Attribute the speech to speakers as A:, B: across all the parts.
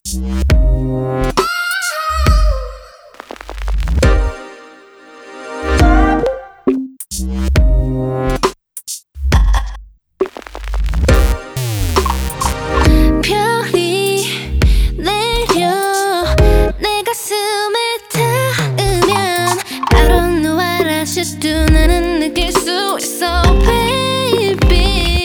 A: 별이 내려 내 가슴에 닿으면 I don't know what I should do. 나는 느낄 수 있어 baby.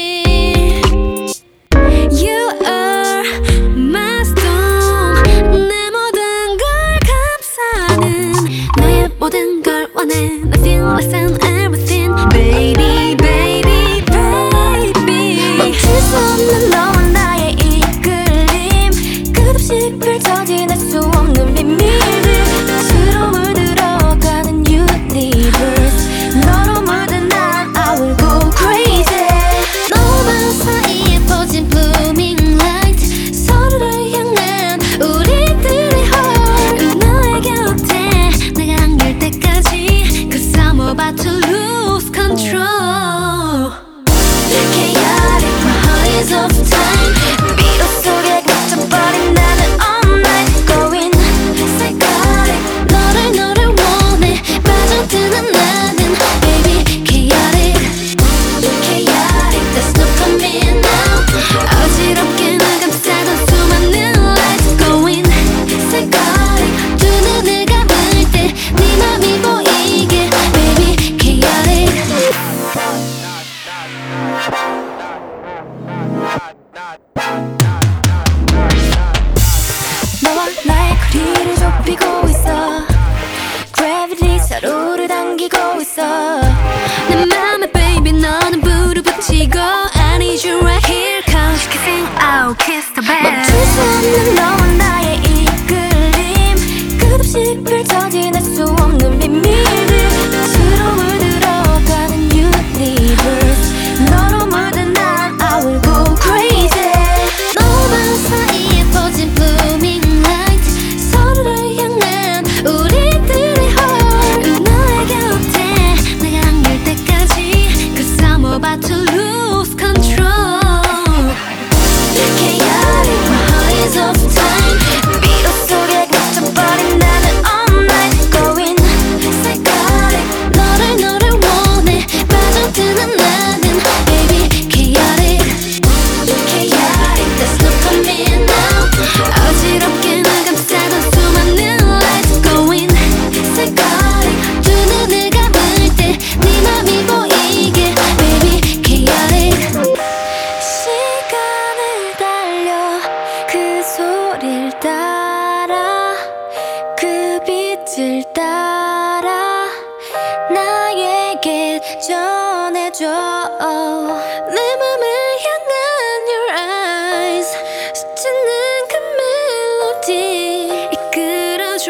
A: You are my storm. 내 모든 걸 감싸는 너의 모든 걸 원해. Nothing less than everything baby baby baby. 멈출 수 없는 너와 나의 이끌림 끝없이 펼쳐진 알 수 없는 비밀들 스스로 물들어가는 universe. 너로 물든 난 I will go crazy. 너만 사이에 퍼진 blooming light 서로를 향한 우리들의 heart. 너의 곁에 내가 안길 때까지 Cause I'm about to lose control. Chaotic, my heart is off time. 비로 속에 갇혀버린 나는 all night going psychotic. 너를 원해 빠져드는 나는 baby chaotic. Chaotic, there's no coming out. 어지럽게 날 감싸던 수많은 lights going psychotic. 두 눈을 감을 때 네 맘이 보이게 baby chaotic. 너와 나의 거리를 좁히고 있어. Gravity 서로를 당기고 있어. 내 맘에 baby 너는 불을 붙이고 I need you right here cause kissing out kiss the bed. 멈출 수 없는 너와 나의 이끌림 끝없이 펼쳐진 알 수 없는 비밀들 스스로 물들어가는 universe. 너로 물든 난 I will go crazy. 너만 사이에 퍼진 blooming light 서로를 향한 우리들의 heart. 너의 곁에 내가 안길 때까지 Cause I'm about to lose control. Chaotic, my heart is off time. 비로 속에 갇혀버린 나는 all night going psychotic. 너를 원해 빠져드는 나는 baby chaotic. Chaotic, there's no coming out. 어지럽게 날 감싸던 수많은 lights going psychotic. 두 눈을 감을 때 네 맘이 보이게 baby chaotic. 시간을 달려 그 소리를 따라 그 빛을 따라 나에게 전해줘. 내 맘을 향한 your eyes 스치는 그 멜로디 이끌어줘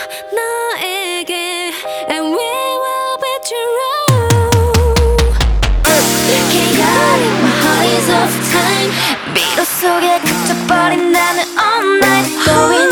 A: 너에게 and we will be true. Chaotic, my heart is off time. 비로 속에 갇혀버린 나는 all night going